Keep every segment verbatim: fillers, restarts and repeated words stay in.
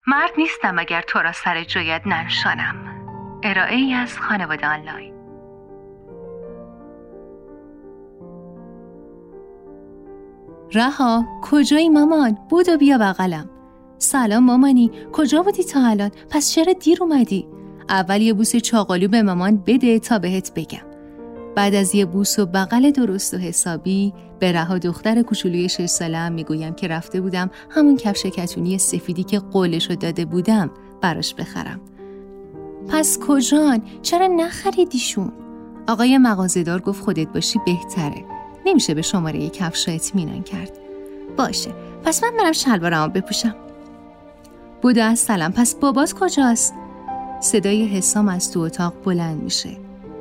مرد نیستم اگر تو را سر جایت ننشانم. ارائه ای از خانواده آنلاین. رها، کجایی مامان؟ بودو بیا بغلم. سلام مامانی، کجا بودی تا الان؟ پس چرا دیر اومدی؟ اول یه بوس چاقالو به مامان بده تا بهت بگم. بعد از یه بوس و بغل درست و حسابی به رها دختر کوچولوی شش ساله‌ام میگویم که رفته بودم همون کفش کتونی سفیدی که قولشو داده بودم براش بخرم. پس کجان؟ چرا نخریدیشون؟ آقای مغازه‌دار گفت خودت باشی بهتره. نمیشه به شماره یک کفشا اطمینان کرد. باشه، پس من برم شلوارمو بپوشم. بودو از سلام، پس بابات کجاست؟ صدای حسام از تو اتاق بلند میشه.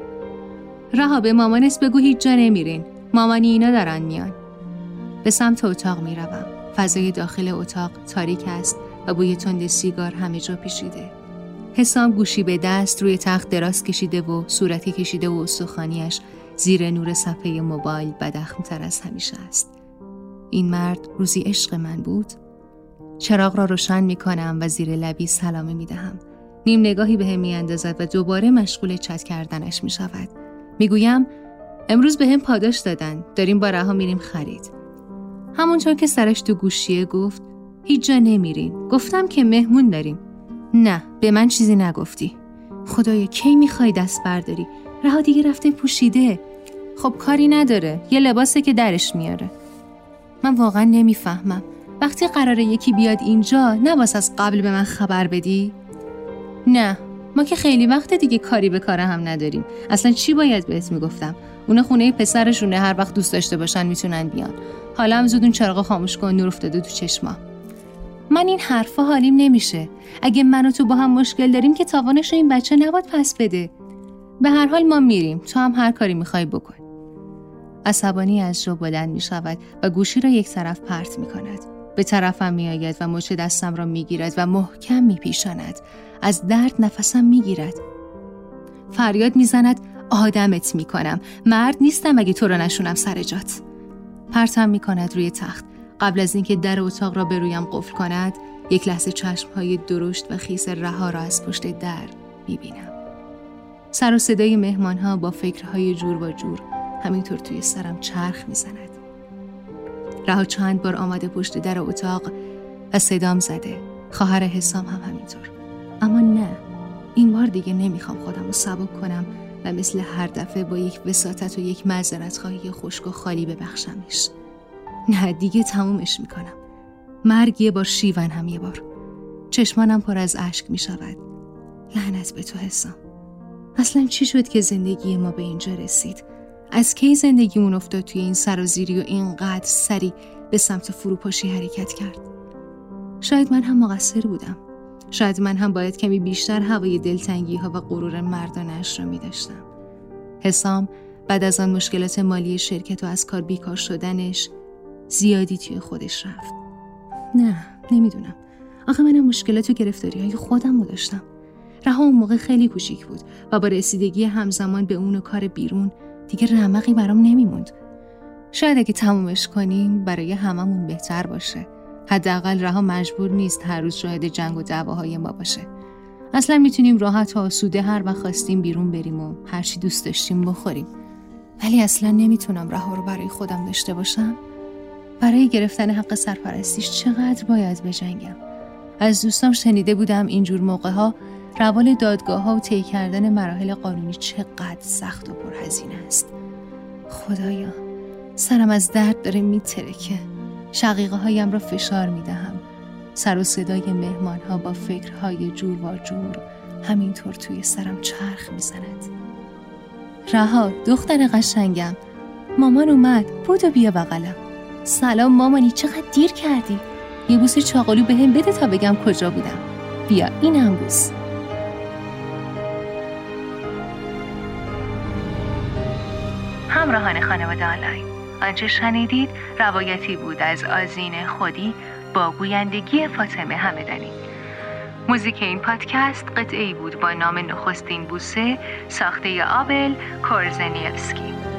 رها به مامانت بگو هیچ جا نمیرین. مامانی اینا دارن میان. به سمت اتاق میروم. فضای داخل اتاق تاریک است و بوی تند سیگار همه جا پیچیده. حسام گوشی به دست روی تخت دراز کشیده و صورتی کشیده و استخوانیش زیر نور صفحه موبایل بداخم‌تر از همیشه است. این مرد روزی عشق من بود. چراغ را روشن میکنم و زیر لبی سلامی میدهم. نیم نگاهی به هم میاندازد و دوباره مشغول چت کردنش میشود. میگویم امروز به هم پاداش دادن، داریم با رها میریم خرید. همونطور که سرش تو گوشیه گفت هیچ جا نمیرین. گفتم که مهمون داریم. نه، به من چیزی نگفتی. خدایا کی میخوای دست برداری؟ رها دیگه رفته پوشیده. خب کاری نداره، یه لباسه که درش میاره. من واقعا نمیفهمم. وقتی قراره یکی بیاد اینجا نباس از قبل به من خبر بدی؟ نه، ما که خیلی وقت دیگه کاری به کار هم نداریم. اصلا چی باید بهت میگفتم؟ اونا خونه پسرشونه، هر وقت دوست داشته باشن میتونن بیان. حالا هم زود اون چراغو خاموش کن، نور افتاده تو چشما. من این حرفا حالیم نمیشه. اگه من و تو با هم مشکل داریم که تاوانش رو این بچه نباید پس بده. به هر حال ما میریم، تو هم هر کاری میخوای بکن. عصبانی از جا بلند میشود و گوشی را یک طرف پرت میکند. به طرفم میآید و مچ دستم را میگیرد و محکم میپیشاند. از درد نفسم میگیرد. فریاد میزند آدمت میکنم. مرد نیستم اگه تو را نشونم سر جات. پرتم میکند روی تخت. قبل از اینکه در اتاق را به رویم قفل کند، یک لحظه چشمهای درشت و خیس رها را از پشت در میبینم. سر و صدای مهمانها با فکرهای جور و جور همینطور توی سرم چرخ میزند. رها چند بار آمده پشت در اتاق و صدام زده. خواهر حسام هم همینطور. اما نه، این بار دیگه نمیخوام خودم رو سبک کنم و مثل هر دفعه با یک وساطت و یک معذرت خواهی خشک و خالی ببخشمش. نه دیگه تمومش میکنم. مرگ یه بار، شیون هم یه بار. چشمانم پر از اشک میشود. لعنت به تو حسام. اصلا چی شد که زندگی ما به اینجا رسید؟ از کی زندگیمون افتاد توی این سرازیری و اینقدر سری به سمت فروپاشی حرکت کرد؟ شاید من هم مقصر بودم. شاید من هم باید کمی بیشتر هوای دلتنگی ها و غرور مردانه‌اش را می داشتم. حسام بعد از آن مشکلات مالی شرکت و از کار بیکار شدنش زیادی توی خودش رفت. نه، نمیدونم. آخه منم مشکلات و گرفتاری های خودم رو داشتم. رها اون موقع خیلی کوچیک بود و با رسیدگی همزمان به اون و کار بیرون دیگه رمقی برام نمیموند. شاید اگه تمومش کنیم برای هممون بهتر باشه. حداقل رها مجبور نیست هر روز شاهد جنگ و دعواهای ما باشه. اصلا میتونیم راحت و آسوده هر وقت خواستیم بیرون بریم و هر چی دوست داشتیم بخوریم. ولی اصلا نمیتونم رها رو برای خودم داشته باشم. برای گرفتن حق سرپرستیش چقدر باید بجنگم. از دوستام شنیده بودم اینجور موقع‌ها روال دادگاه‌ها و طی کردن مراحل قانونی چقدر سخت و پرهزینه است. خدایا، سرم از درد داره میترکه. شقیقه هایم را فشار میدهم. سر و صدای مهمان ها با فکرهای جور و جور همینطور توی سرم چرخ میزند. رها، دختر قشنگم، مامان اومد، بودو بیا بغلم. سلام مامانی، چقدر دیر کردی؟ یه بوس چاقالو به هم بده تا بگم کجا بودم. بیا اینم بوس. همراهان خانواده آنلاین، آنچه شنیدید روایتی بود از آذین خودی با گویندگی فاطمه همدانی. موزیک این پادکست قطعه‌ای بود با نام نخستین بوسه ساخته آبل کورزنیفسکی.